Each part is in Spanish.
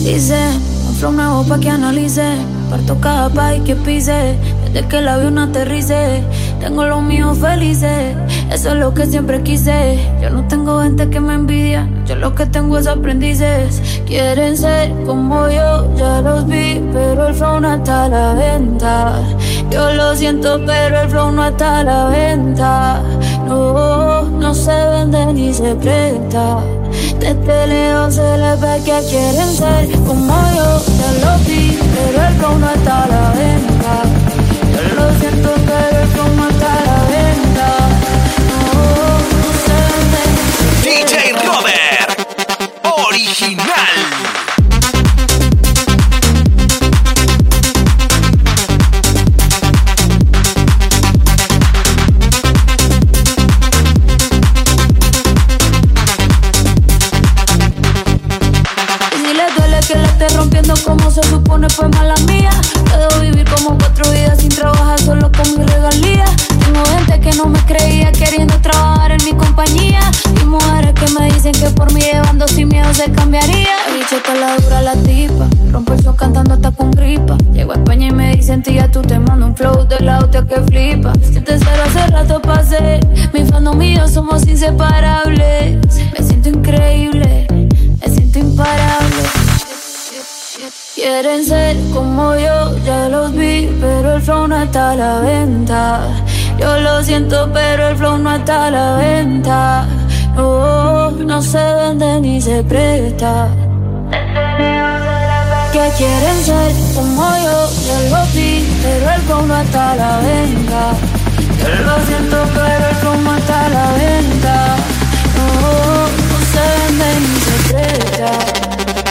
Dice, un flow nuevo pa' que analice. Parto cada país que pise. Desde que el avión aterrice, tengo los míos felices. Eso es lo que siempre quise. Yo no tengo gente que me envidia. Yo lo que tengo es aprendices. Quieren ser como yo, ya los vi, pero el flow no está a la venta. Yo lo siento, pero el flow no está a la venta. No, no se vende ni se presta. Desde lejos se les ve que quieren ser como yo, ya lo vi, pero el flow no está a la venta. Yo lo siento, pero el flow no está a la venta. No, no se vende ni se presta. DJ Robert, original. Rompiendo como se supone fue mala mía. Puedo vivir como 4 vidas sin trabajar solo con mi regalía. Tengo gente que no me creía queriendo trabajar en mi compañía. Y mujeres que me dicen que por mí llevando sin miedo se cambiaría. He dicho que la dura la tipa, rompo el show cantando hasta con gripa. Llego a España y me dicen tía, tú te mando un flow de la hostia que flipa. Si te cero hace rato pasé, mi fandom y yo somos inseparables. Me siento increíble, me siento imparable. Quieren ser como yo, ya los vi, pero el flow no está a la venta. Yo lo siento, pero el flow no está a la venta. No, no se vende ni se presta. Que quieren ser como yo, ya los vi, pero el flow no está a la venta. Yo lo siento, pero el flow no está a la venta. No, no se vende ni se presta.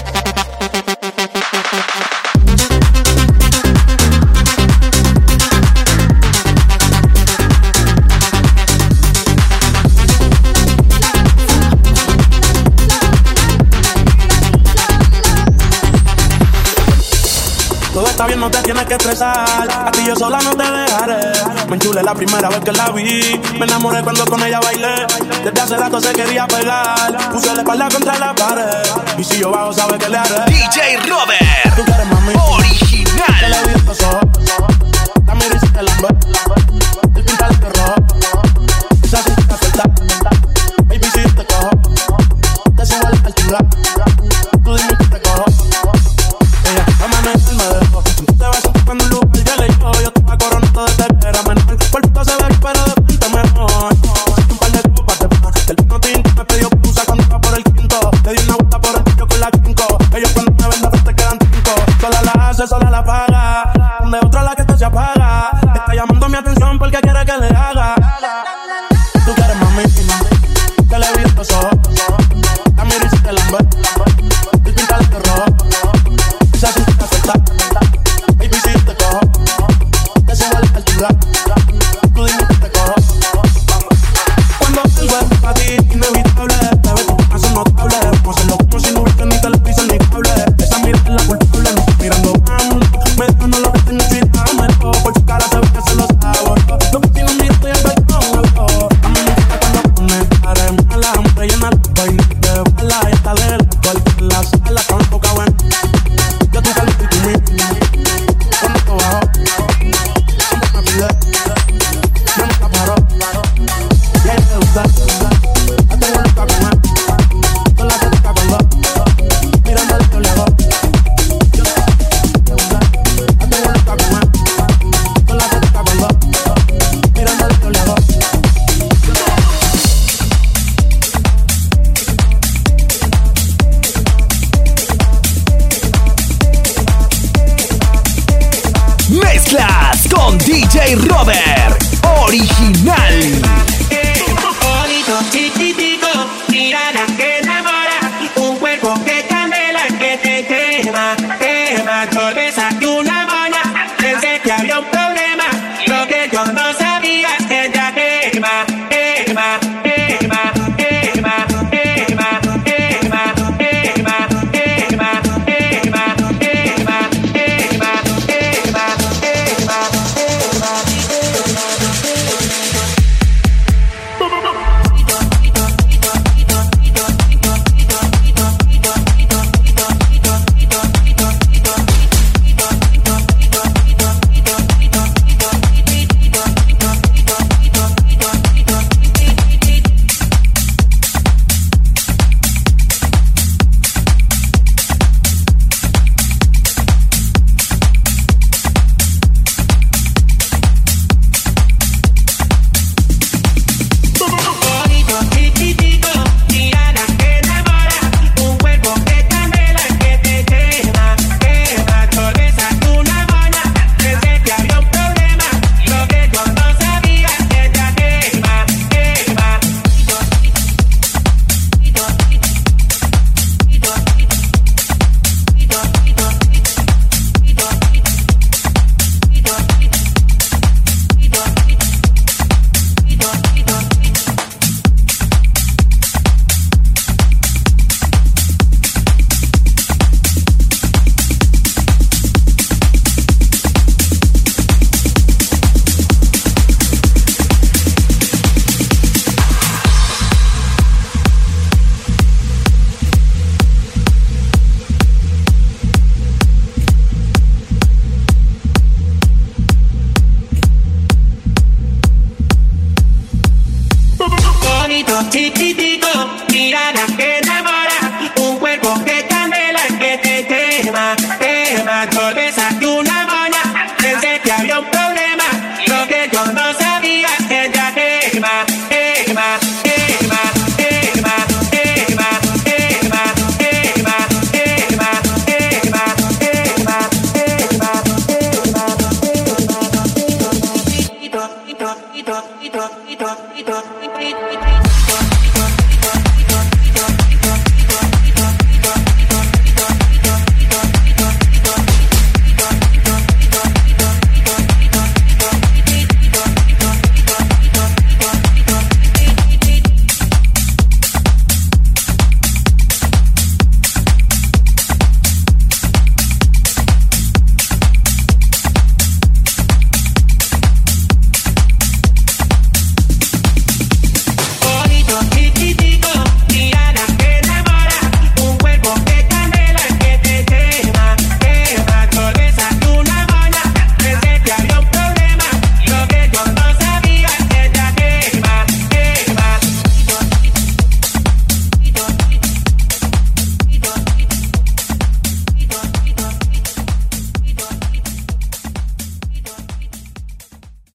Todo está bien, no te tienes que estresar. A ti yo sola no te dejaré. Me enchulé la primera vez que la vi. Me enamoré cuando con ella bailé. Desde hace rato se quería pegar. Puse la espalda contra la pared. Y si yo bajo, sabe que le haré. DJ Robert, ¿tú quieres, mami? original. Que le vi estos ojos. La mira y se te lambe. El pintar de rojo. Esa cinta suelta. Baby, si yo te cojo, te subo a la altura. Tú dime que te cojo. Ella, amanecer me dejó. Tú te vas a cuando un lugar ya le yo. Yo te va coronando desde que era menor. Cuerpito se ve, pero de frente mejor. Un par de copas te van. El vino tinto me pidió que usa cuando iba por el quinto. Le di una vuelta por el pillo con la 5. Ellos cuando me ven de frente quedan 5. Sola la hace, sola la paga. De otra la que esto se apaga. Está llamando mi atención porque quiere que le haga. Tú quieres, mami, que le vi estos ojos. La mira y se te lambe. El pintar de rojo. Esa cinta suelta. Baby, si yo te cojo, te subo a la altura. Tú dime que te cojo. Cuando salgo es para ti, inevitable. Te ves tu paso notable. Vamos a hacerlo como si no hubiese ni televisor ni cable. Esa mirada es la culpable, no estoy mirando. Me no lo que tengo y dámelo. Por su cara se ve que se lo sabe. Lo que tiene un mito y el balcón. A mí me gusta cuando pone cara en mala. Hombre llena de vaina de bala. Y está de la cual la sala con poca buena. Yo te calito y tú me cuando te bajo, siempre me pide. Yo nunca paro. Y a ella te gusta. A tu vuelta con él. Con la que te cago en dos. Mirando el lejos. Yo te gusta. A tu vuelta con él. Con la que te cago en dos. Mirando el lejos. Mezclas con DJ Robert, original.